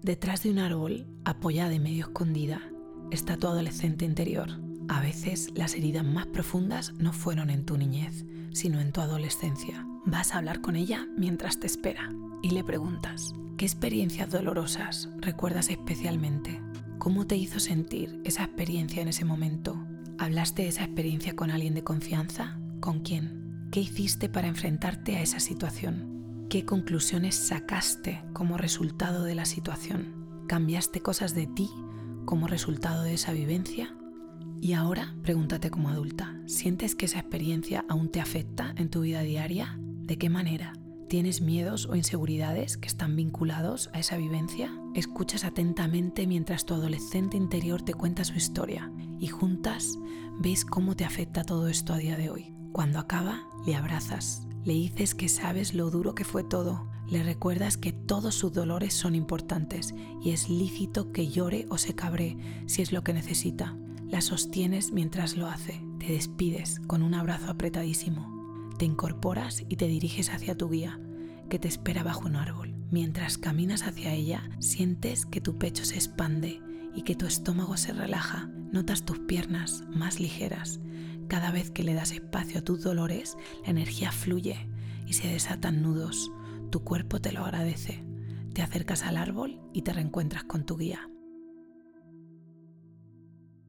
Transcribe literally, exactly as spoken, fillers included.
Detrás de un árbol, apoyada y medio escondida, está tu adolescente interior. A veces las heridas más profundas no fueron en tu niñez, sino en tu adolescencia. Vas a hablar con ella mientras te espera y le preguntas: ¿qué experiencias dolorosas recuerdas especialmente? ¿Cómo te hizo sentir esa experiencia en ese momento? ¿Hablaste de esa experiencia con alguien de confianza? ¿Con quién? ¿Qué hiciste para enfrentarte a esa situación? ¿Qué conclusiones sacaste como resultado de la situación? ¿Cambiaste cosas de ti como resultado de esa vivencia? Y ahora, pregúntate como adulta, ¿sientes que esa experiencia aún te afecta en tu vida diaria? ¿De qué manera? ¿Tienes miedos o inseguridades que están vinculados a esa vivencia? Escuchas atentamente mientras tu adolescente interior te cuenta su historia y juntas veis cómo te afecta todo esto a día de hoy. Cuando acaba, le abrazas, le dices que sabes lo duro que fue todo, le recuerdas que todos sus dolores son importantes y es lícito que llore o se cabree si es lo que necesita. La sostienes mientras lo hace, te despides con un abrazo apretadísimo. Te incorporas y te diriges hacia tu guía, que te espera bajo un árbol. Mientras caminas hacia ella, sientes que tu pecho se expande y que tu estómago se relaja. Notas tus piernas más ligeras. Cada vez que le das espacio a tus dolores, la energía fluye y se desatan nudos. Tu cuerpo te lo agradece. Te acercas al árbol y te reencuentras con tu guía.